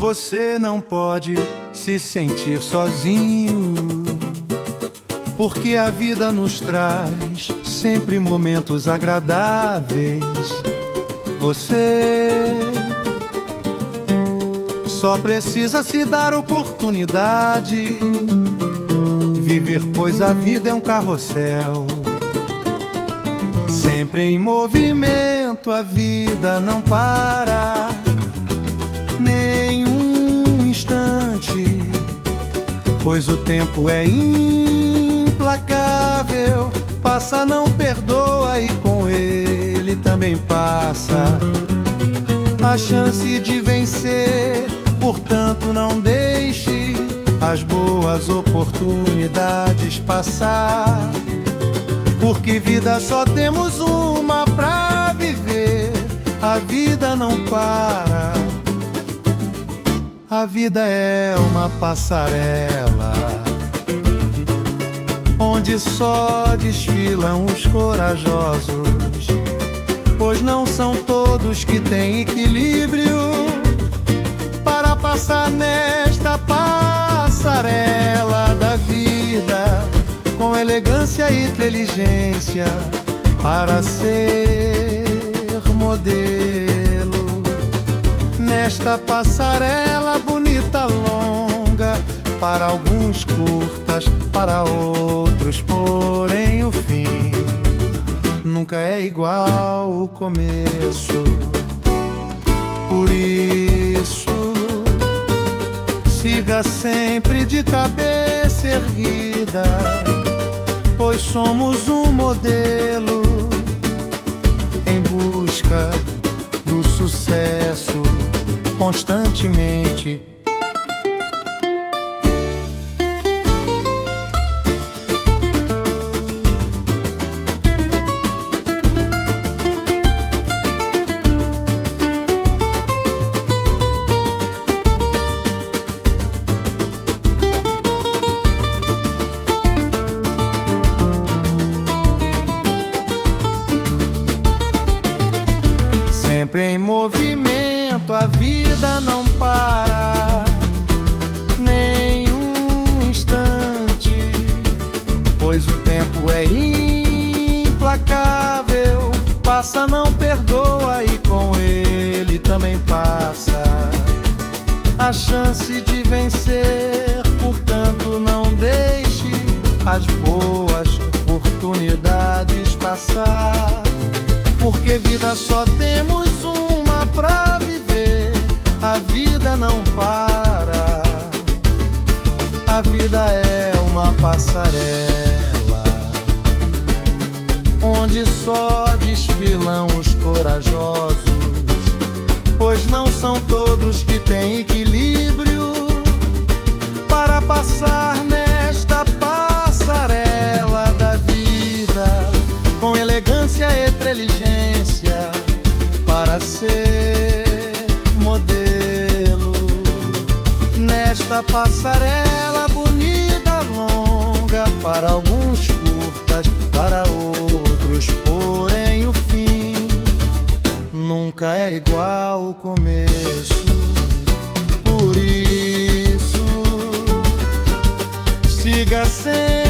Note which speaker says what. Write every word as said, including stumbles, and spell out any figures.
Speaker 1: você não pode se sentir sozinho, porque a vida nos traz sempre momentos agradáveis. Você só precisa se dar oportunidade, viver, pois a vida é um carrossel, sempre em movimento. A vida não para nenhum instante, pois o tempo é implacável. Passa, não perdoa, e com ele também passa a chance de vencer. Portanto, não deixe as boas oportunidades passar, porque vida só temos uma pra viver. A vida não para, a vida é uma passarela onde só desfilam os corajosos, pois não são todos que têm equilíbrio para passar nesta passarela da vida com elegância e inteligência, para ser modelo nesta passarela bonita, longa, para alguns curtas, para outros porém o fim nunca é igual o começo. Por isso, siga sempre de cabeça erguida, pois somos um modelo em busca do sucesso constantemente. Sempre em movimento, a vida não para nenhum instante, pois o tempo é implacável. Passa, não perdoa, e com ele também passa a chance de vencer. Portanto, não deixe as boas oportunidades passar, porque vida só temos uma pra viver. A vida não para, a vida é uma passarela onde só desfilam os corajosos, pois não são todos que têm equilíbrio para passar nesta passarela da vida com elegância e inteligência, para ser modelo nesta passarela bonita, longa, para alguns curtas, para outros porém o fim nunca é igual o começo. Por isso, siga sempre